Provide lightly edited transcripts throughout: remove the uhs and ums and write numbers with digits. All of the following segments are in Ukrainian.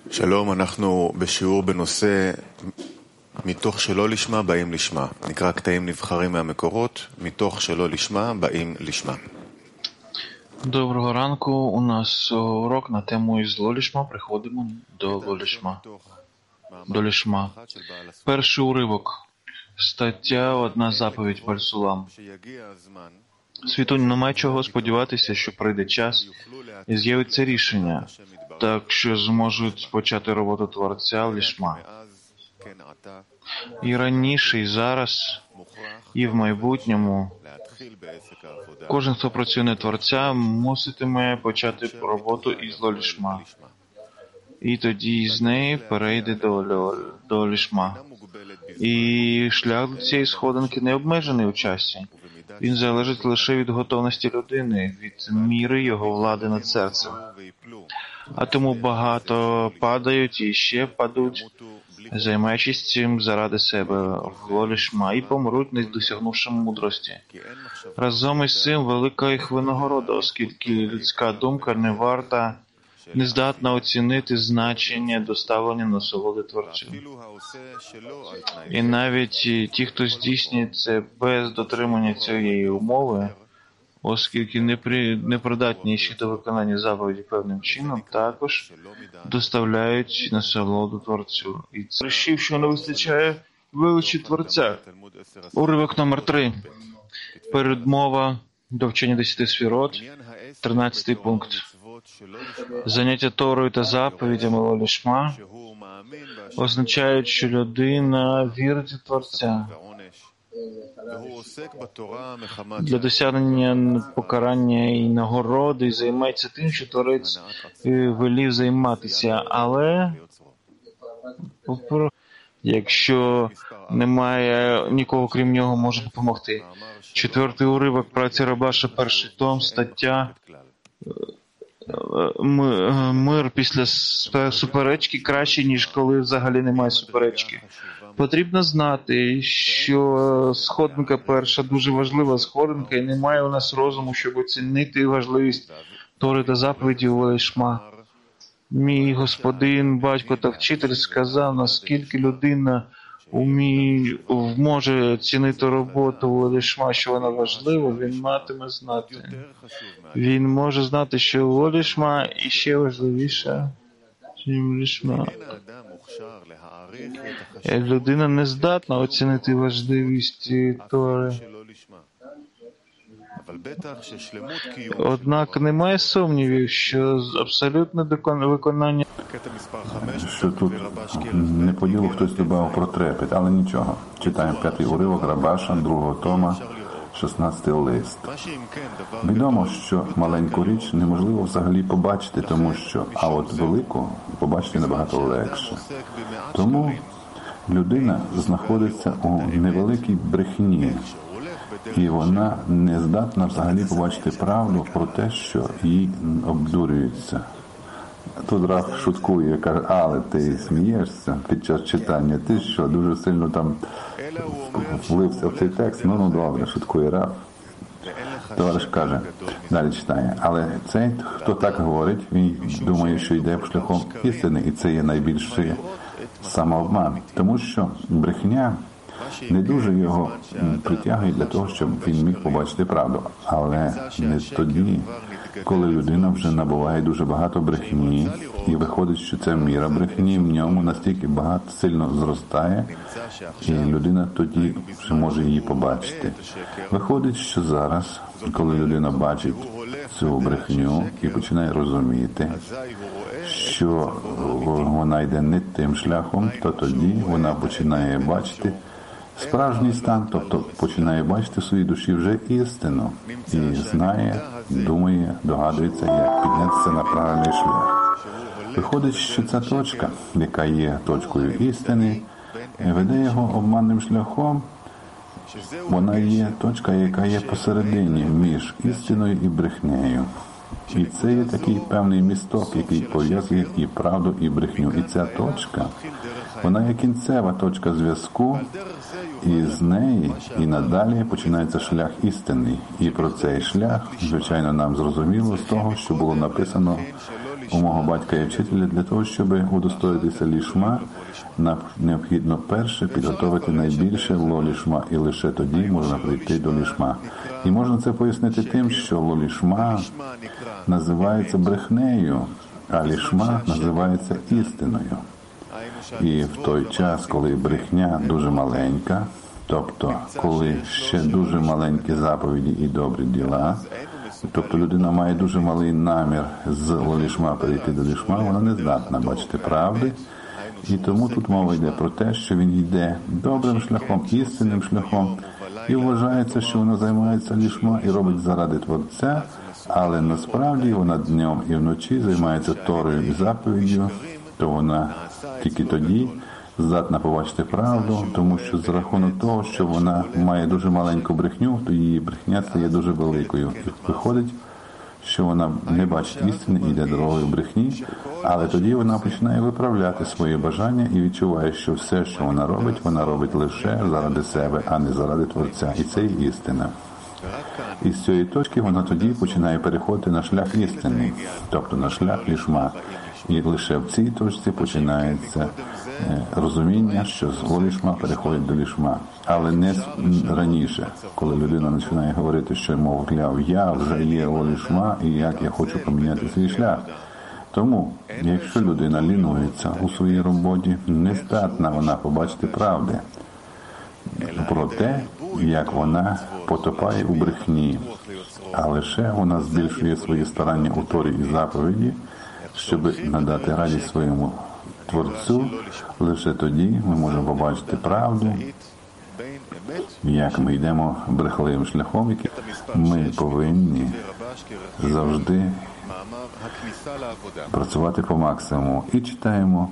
שלום, אנחנו בשיעור בנושא מתוך שלא לשמה באים לשמה. נקרא קטעים נבחרים מהמקורות, מתוך שלא לשמה баим לשמה. Доброго ранку. У нас урок на тему із лолішма. Приходимо до лолішма. До лішма. Перший уривок. Стаття «Одна заповідь Бальсулам». Світу немає чого сподіватися, що прийде час і з'явиться рішення, так що зможуть почати роботу Творця лішма. І раніше, і зараз, і в майбутньому кожен, хто працює на Творця, муситиме почати роботу із лолішма. І тоді з неї перейде до лішма. І шлях до цієї сходинки не обмежений у часі. Він залежить лише від готовності людини, від міри його влади над серцем. А тому багато падають і ще падуть, займаючись цим заради себе в лолішма, і помруть, не досягнувши мудрості. Разом із цим велика їх винагорода, оскільки людська думка не здатна оцінити значення доставлення насолоди Творцю. І навіть ті, хто здійснює це без дотримання цієї умови, оскільки непридатніші до виконання заповіді певним чином, також доставляють насолоду Творцю. І це рішив, що не вистачає величі Творця. Уривок номер 3. Передмова до вчення 10 сфірот, 13 пункт. Заняття Торою та заповідями лолішма означають, що людина вірить у Творця. Для досягнення покарання і нагороди і займається тим, що Творець велів займатися. Але якщо немає нікого, крім нього, може допомогти. 4-й уривок праці Рабаша, 1-й том, стаття «Мир після суперечки краще, ніж коли взагалі немає суперечки». Потрібно знати, що сходинка перша дуже важлива сходинка, і немає у нас розуму, щоб оцінити важливість Тори та заповіді у лолішма. Мій господин, батько та вчитель сказав, наскільки людина може оцінити роботу у лолішма, що вона важлива, він матиме знати. Він може знати, що лолішма іще важливіше, ніж лішма. Людина не здатна оцінити важливість Тори. Однак немає сумнівів, що абсолютне виконання... Що тут не по ділу хтось додав про трепет, але нічого. Читаємо 5-й уривок Рабаша, 2-го тома, 16-й лист. Відомо, що маленьку річ неможливо взагалі побачити, тому що, а от велику побачити набагато легше. Тому людина знаходиться у невеликій брехні, і вона не здатна взагалі побачити правду про те, що їй обдурюється. Тут Раф шуткує, каже, але ти смієшся під час читання, ти що, дуже сильно там влився в цей текст? Ну, добре, шуткує Раф. Товариш каже, далі читає, але цей, хто так говорить, він думає, що йде шляхом істини, і це є найбільший самообман, тому що брехня не дуже його притягує для того, щоб він міг побачити правду. Але не тоді, коли людина вже набуває дуже багато брехні, і виходить, що ця міра брехні в ньому настільки сильно зростає, і людина тоді вже може її побачити. Виходить, що зараз, коли людина бачить цю брехню і починає розуміти, що вона йде не тим шляхом, то тоді вона починає бачити справжній стан, тобто починає бачити в своїй душі вже істину і знає, думає, догадується, як піднятися на правильний шлях. Виходить, що ця точка, яка є точкою істини, веде його обманним шляхом. Вона є точка, яка є посередині між істиною і брехнею. І це є такий певний місток, який пов'язує і правду, і брехню. І ця точка, вона є кінцева точка зв'язку, і з неї і надалі починається шлях істинний. І про цей шлях, звичайно, нам зрозуміло з того, що було написано у мого батька і вчителя, для того, щоб удостоїтися лішма, необхідно перше підготовити найбільше лолішма, і лише тоді можна прийти до лішма. І можна це пояснити тим, що лолішма називається брехнею, а лішма називається істиною. І в той час, коли брехня дуже маленька, тобто коли ще дуже маленькі заповіді і добрі діла, тобто людина має дуже малий намір з лолішма перейти до лішма, вона не здатна бачити правди. І тому тут мова йде про те, що він йде добрим шляхом, істинним шляхом, і вважається, що вона займається лішма і робить заради Творця, але насправді вона днем і вночі займається Торою і заповіддю, то вона тільки тоді здатна побачити правду, тому що за рахунок того, що вона має дуже маленьку брехню, то її брехня стає дуже великою. І виходить, що вона не бачить істини і йде дорогою брехні, але тоді вона починає виправляти свої бажання і відчуває, що все, що вона робить лише заради себе, а не заради Творця. І це є істина. І з цієї точки вона тоді починає переходити на шлях істини, тобто на шлях лішма. І лише в цій точці починається розуміння, що з лолішма переходить до лішма. Але не раніше, коли людина починає говорити, що, мовляв, я вже є лолішма і як я хочу поміняти свій шлях. Тому, якщо людина лінується у своїй роботі, не здатна вона побачити правди про те, як вона потопає у брехні, а лише вона збільшує свої старання у Торі і заповіді, щоб надати радість своєму Творцю, лише тоді ми можемо побачити правду, як ми йдемо брехливим шляхом, який ми повинні завжди працювати по максимуму. І читаємо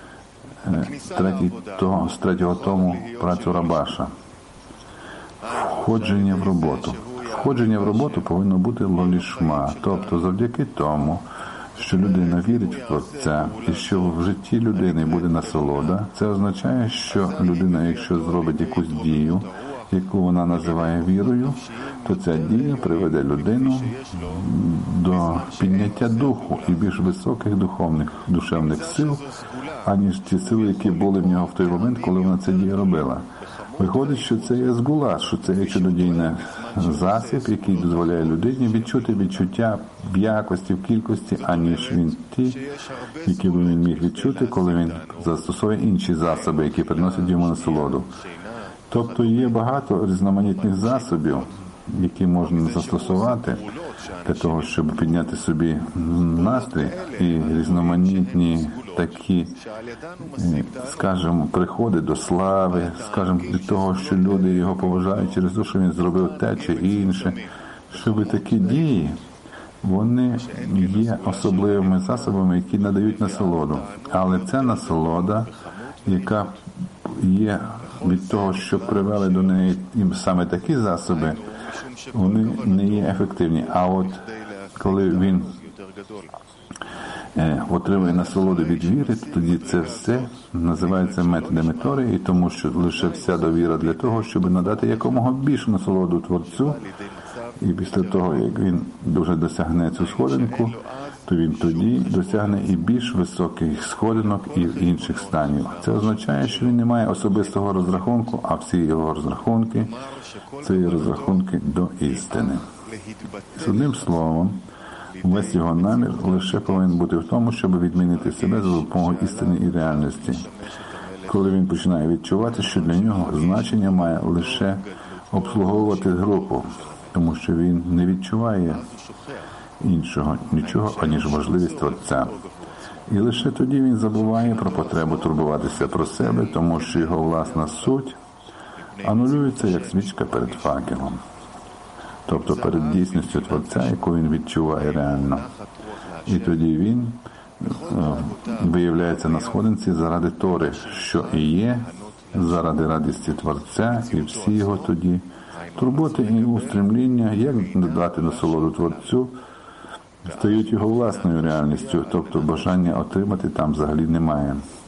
з третього тому працю Рабаша. Входження в роботу. Входження в роботу повинно бути лолішма, тобто завдяки тому, що людина вірить в Творця і що в житті людини буде насолода, це означає, що людина, якщо зробить якусь дію, яку вона називає вірою, то ця дія приведе людину до підняття духу і більш високих душевних сил, аніж ті сили, які були в нього в той момент, коли вона ця дія робила. Виходить, що це є згула, що це є чудодійний засіб, який дозволяє людині відчути відчуття в якості, в кількості, аніж він ті, які б він міг відчути, коли він застосовує інші засоби, які приносять йому насолоду. Тобто є багато різноманітних засобів, які можна застосувати для того, щоб підняти собі настрій, і різноманітні такі, скажімо, приходи до слави, скажімо, для того, що люди його поважають через те, що він зробив те чи інше, щоб такі дії, вони є особливими засобами, які надають насолоду. Але це насолода, яка є від того, що привели до неї саме такі засоби, вони не є ефективні. А от коли він отримує насолоду від віри, тоді це все називається методами Тори, і тому що лише вся довіра для того, щоб надати якомога більшу насолоду Творцю, і після того, як він дуже досягне цю сходинку, то він тоді досягне і більш високих сходинок і інших станів. Це означає, що він не має особистого розрахунку, а всі його розрахунки – це є розрахунки до істини. З одним словом, весь його намір лише повинен бути в тому, щоб відмінити себе за допомогою істини і реальності. Коли він починає відчувати, що для нього значення має лише обслуговувати групу, тому що він не відчуває нічого, аніж важливість Творця. І лише тоді він забуває про потребу турбуватися про себе, тому що його власна суть анулюється, як свічка перед факелом. Тобто перед дійсністю Творця, яку він відчуває реально. І тоді він виявляється на сходинці заради Тори, що і є, заради радості Творця, і всі його тоді турботи і устремління, як додати насолоду Творцю, стають його власною реальністю, тобто бажання отримати там взагалі немає.